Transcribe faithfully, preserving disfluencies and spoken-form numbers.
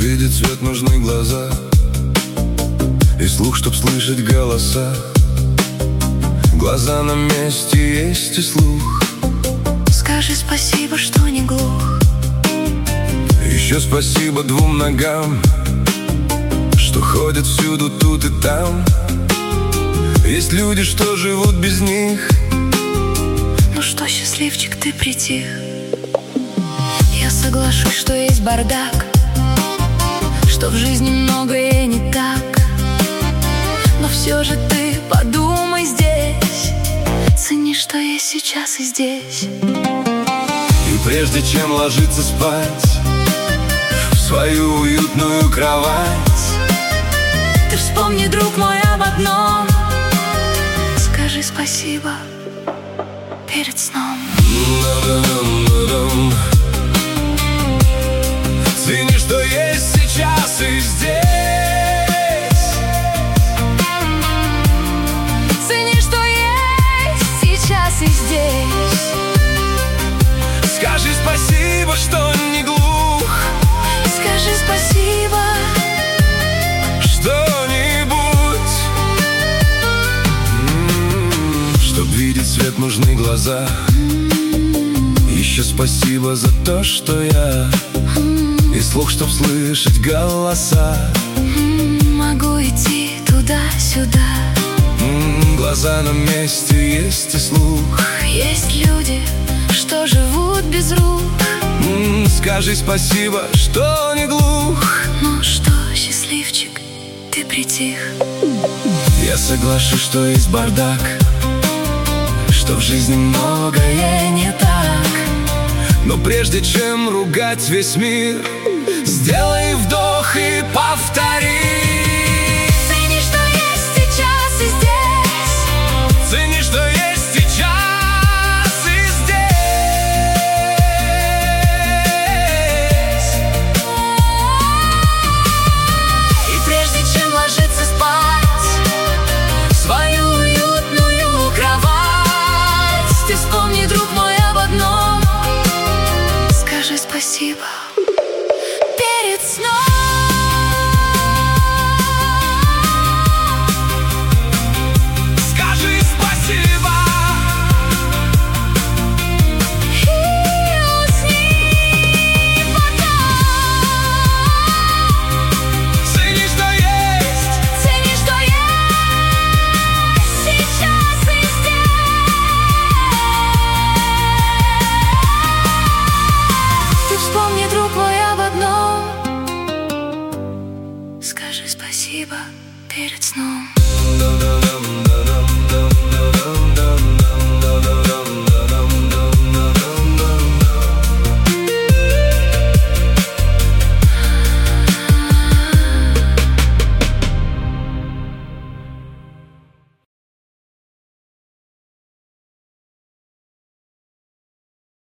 видеть свет, нужны глаза и слух, чтоб слышать голоса. Глаза на месте, есть и слух. Скажи спасибо, что не глух. Еще спасибо двум ногам, что ходят всюду, тут и там. Есть люди, что живут без них. Ну что, счастливчик, ты притих. Я соглашусь, что есть бардак, что в жизни многое не так. Но все же ты подумай здесь, цени, что есть сейчас и здесь. И прежде чем ложиться спать в свою уютную кровать, ты вспомни, друг мой, об одном. Скажи спасибо перед сном. Цени, что есть сейчас и здесь. Цени, что есть сейчас и здесь. Скажи спасибо, что не глух. Скажи спасибо что-нибудь. Чтоб видеть свет, нужны глаза. Еще спасибо за то, что я, и слух, чтоб слышать голоса. Могу идти туда-сюда. Глаза на месте, есть и слух. Есть люди, что живут без рук. Скажи спасибо, что не глух. Ну что, счастливчик, ты притих. Я соглашусь, что есть бардак, что в жизни многое не так. Но прежде чем ругать весь мир, сделай вдох и повтори. Цени, что есть сейчас и здесь. Цени, что есть сейчас и здесь. И прежде чем ложиться спать в свою уютную кровать, ты вспомни, друг мой, об одном. Скажи спасибо перед сном. Скажи спасибо. И усни потом. Цени, что есть. Цени, что есть сейчас и здесь. Ты вспомни, друг мой, об одном. Скажи спасибо перед сном.